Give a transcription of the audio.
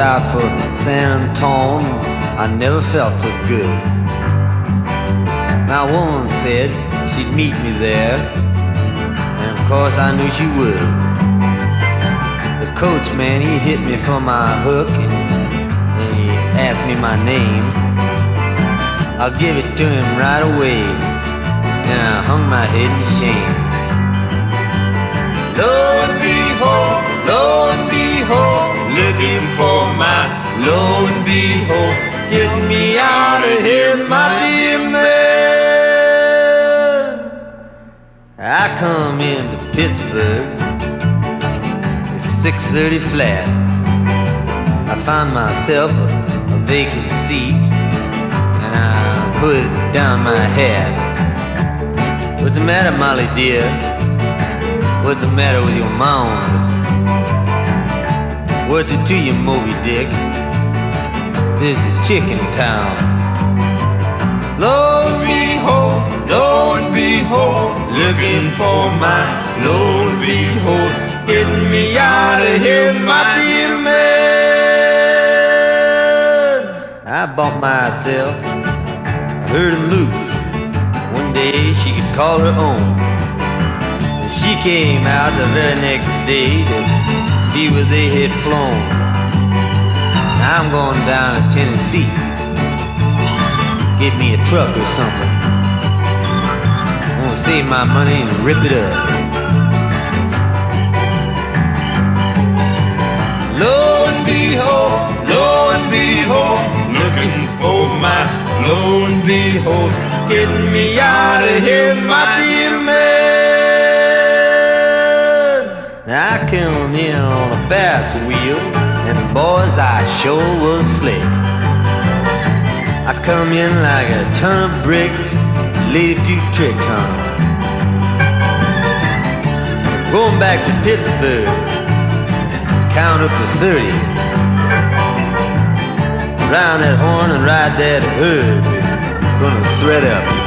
out for San Antone. I never felt so good. My woman said she'd meet me there, and of course I knew she would. The coachman, he hit me for my hook, and he asked me my name. I'll give it to him right away, and I hung my head in shame. Lo and behold, looking for my lo and behold, get me out of here, my dear man. I come into Pittsburgh, it's 6:30 flat. I found myself a vacant seat, and I put down my hat. What's the matter, Molly dear? What's the matter with your mound? What's it to you, Moby Dick? This is Chicken Town. Lo and behold, looking for my lo and behold, getting me out of here, my dear man. I bought myself a herd of moose. One day she could call her own. She came out the very next day to see where they had flown. Now I'm going down to Tennessee, get me a truck or something. I'm gonna save my money and rip it up. Lo and behold, looking for my lo and behold, getting me out of here, my dear man. I come in on a fast wheel, and boys, I sure was slick. I come in like a ton of bricks, laid a few tricks on 'em. Going back to Pittsburgh, count up to 30. Round that horn and ride that herd, gonna thread up